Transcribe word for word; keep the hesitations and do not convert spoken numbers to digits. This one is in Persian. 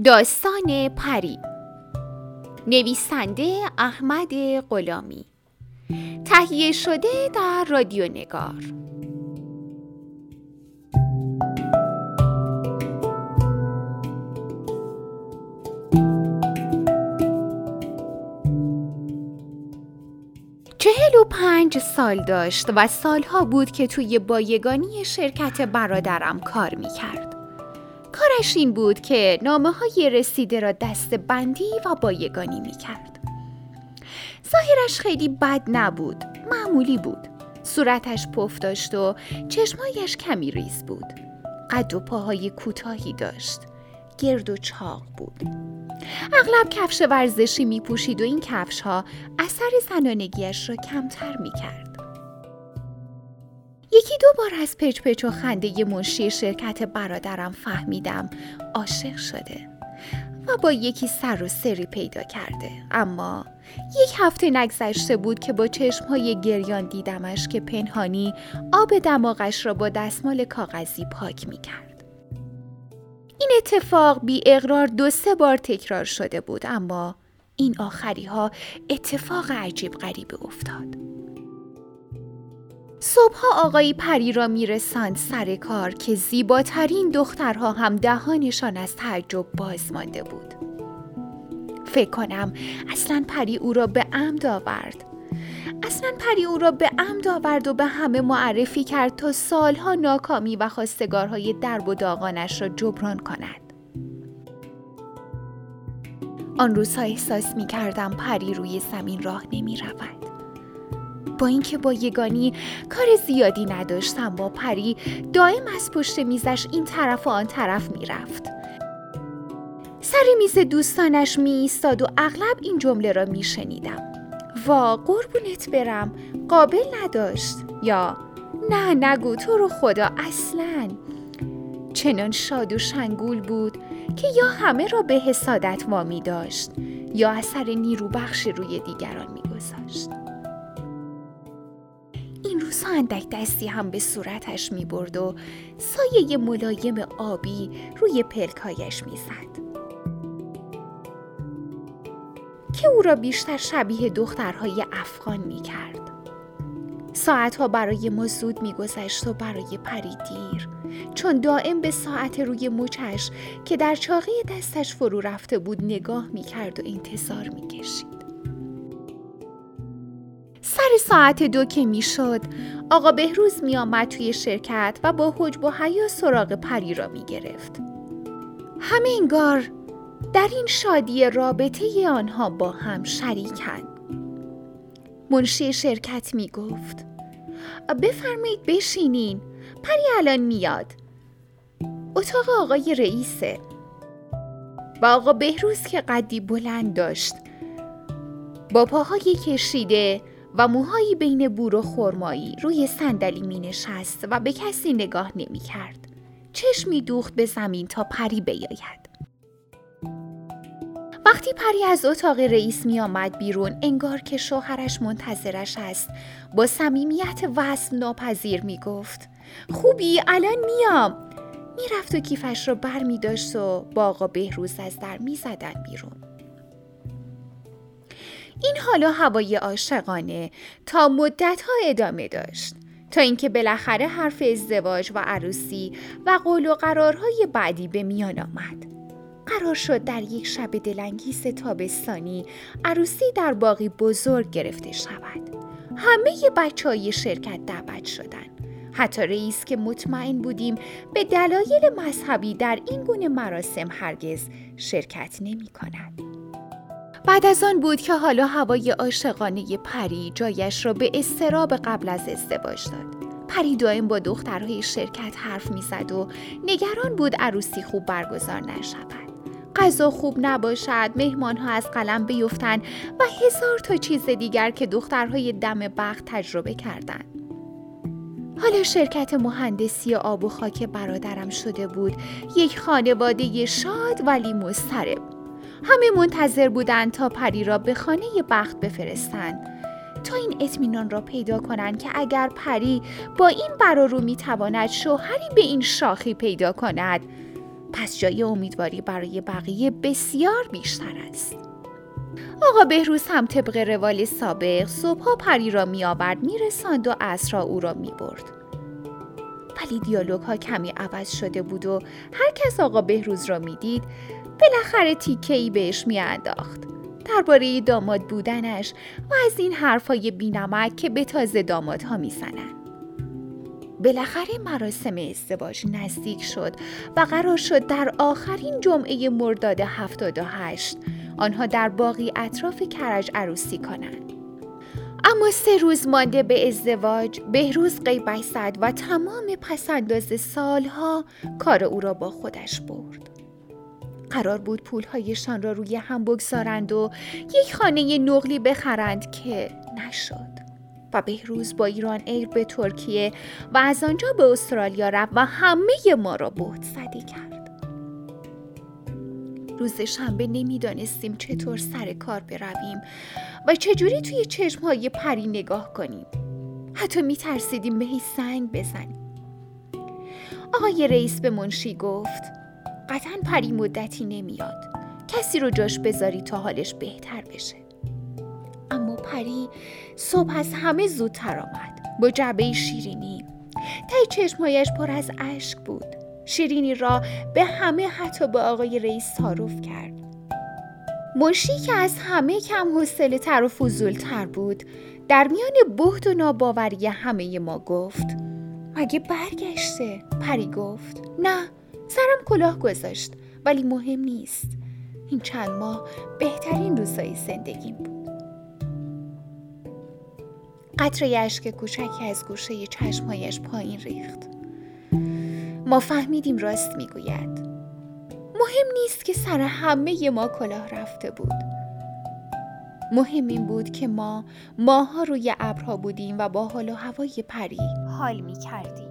داستان پری، نویسنده احمد غلامی، تهیه شده در رادیو نگار. چهل و پنج سال داشت و سالها بود که توی بایگانی شرکت برادرم کار میکرد. کارش این بود که نامه‌های رسیده را دسته بندی و بایگانی می‌کرد. ظاهرش خیلی بد نبود، معمولی بود. صورتش پف داشت و چشمایش کمی ریز بود. قد و پاهای کوتاهی داشت. گرد و چاق بود. اغلب کفش ورزشی می‌پوشید و این کفش‌ها اثر زنانگیش را کمتر می‌کرد. یکی دو بار از پچ پچ و خنده منشی شرکت برادرم فهمیدم عاشق شده و با یکی سر و سری پیدا کرده. اما یک هفته نگذشته بود که با چشمهای گریان دیدمش که پنهانی آب دماغش را با دستمال کاغذی پاک می کرد. این اتفاق بی اقرار دو سه بار تکرار شده بود، اما این آخری ها اتفاق عجیب غریبی افتاد. صبحها آقای پری را میرساند سر کار که زیباترین دخترها هم دهانشان از تعجب باز مانده بود. فکر کنم اصلاً پری او را به عمد آورد. اصلاً پری او را به عمد آورد و به همه معرفی کرد تا سالها ناکامی و خواستگارهای درب و داغانش را جبران کند. آن روزها احساس می کردم پری روی زمین راه نمی رود. با اینکه با یگانی کار زیادی نداشتم، با پری دائم از پشت میزش این طرف و آن طرف می رفت. سر میز دوستانش می ایستاد و اغلب این جمله را می شنیدم: وا قربونت برم، قابل نداشت، یا نه نگو تو رو خدا اصلاً. چنان شاد و شنگول بود که یا همه را به حسادت وامی داشت یا اثر نیرو بخش روی دیگران می گذاشت. این روزها اندک دستی هم به صورتش می برد و سایه ملایم آبی روی پلکایش می زد که او را بیشتر شبیه دخترهای افغان می کرد. ساعتها برای ما زود می گذشت و برای پری دیر، چون دائم به ساعت روی مچش که در چاقی دستش فرو رفته بود نگاه می کرد و انتظار می کشید. سر ساعت دو که می شد، آقا بهروز می آمد توی شرکت و با حجب و حیا سراغ پری را می گرفت. همه انگار در این شادی رابطه آنها با هم شریکند. منشی شرکت می گفت: بفرمایید بشینین، پری الان میاد. اتاق آقای رئیسه. و آقا بهروز که قدی بلند داشت، با پاهای کشیده و موهایی بین بور و خرمایی روی صندلی می نشست و به کسی نگاه نمی کرد. چشمی دوخت به زمین تا پری بیاید. وقتی پری از اتاق رئیس می آمد بیرون، انگار که شوهرش منتظرش است، با صمیمیت وصف ناپذیر می گفت: خوبی؟ الان میام. می رفت و کیفش رو بر می داشت و با آقا بهروز از در می زدن بیرون. این حالا هوای عاشقانه تا مدت‌ها ادامه داشت، تا اینکه بالاخره حرف ازدواج و عروسی و قول و قرارهای بعدی به میان آمد. قرار شد در یک شب دلانگیز تابستانی عروسی در باغی بزرگ گرفته شود. همه بچه‌های شرکت دعوت شدند. حتی رئیس که مطمئن بودیم به دلایل مذهبی در این گونه مراسم هرگز شرکت نمی کند. بعد از آن بود که حالا هوای عاشقانه پری جایش را به اضطراب قبل از ازدواج داد. پری دائم با دخترهای شرکت حرف می زد و نگران بود عروسی خوب برگزار نشود. غذا خوب نباشد، مهمانها از قلم بیفتند و هزار تا چیز دیگر که دخترهای دم بخت تجربه کردند. حالا شرکت مهندسی آب و خاک برادرم شده بود یک خانواده شاد ولی مضطرب. همه منتظر بودند تا پری را به خانه بخت بفرستند، تا این اطمینان را پیدا کنند که اگر پری با این برارو میتواند شوهری به این شاخی پیدا کند، پس جای امیدواری برای بقیه بسیار بیشتر است. آقا بهروز هم طبق روال سابق صبحا پری را می آورد می رساند و عصرها او را می برد. ولی دیالوگ ها کمی عوض شده بود و هر کس آقا بهروز را می دید بالاخره تیکه‌ای بهش می انداخت درباره داماد بودنش و از این حرفای بی‌نمک که به تازه دامادها می زنن. بالاخره مراسم ازدواج نزدیک شد و قرار شد در آخرین جمعه مرداد هفتاد و هشت آنها در باغی اطراف کرج عروسی کنند. اما سه روز مانده به ازدواج بهروز غیبش زد و تمام پس‌انداز سالها کار او را با خودش برد. قرار بود پولهایشان را روی هم بگذارند و یک خانه نقلی بخرند که نشد و بهروز با ایران ایر به ترکیه و از آنجا به استرالیا رفت و همه ما را بهت زده کرد. روز شنبه نمیدانستیم چطور سر کار برویم و چجوری توی چشمهای پری نگاه کنیم. حتی میترسیدیم بهش سنگ بزنیم. آقای رئیس به منشی گفت قطعاً پری مدتی نمیاد. کسی رو جاش بذاری تا حالش بهتر بشه. اما پری صبح از همه زودتر آمد با جعبه شیرینی. تای چشمهایش پر از اشک بود. شیرینی را به همه حتی به آقای رئیس تعارف کرد. منشی که از همه کم حوصله تر و فضول تر بود در میان بهت و ناباوری همه ما گفت مگه برگشته؟ پری گفت نه، سرم کلاه گذاشت ولی مهم نیست. این چند ماه بهترین روزای زندگیم بود. قطره اشک کوچکی از گوشه چشمهایش پایین ریخت. ما فهمیدیم راست میگوید. مهم نیست که سر همه ما کلاه رفته بود. مهم این بود که ما ماها روی ابرها بودیم و با حال و هوای پری حال می‌کردیم.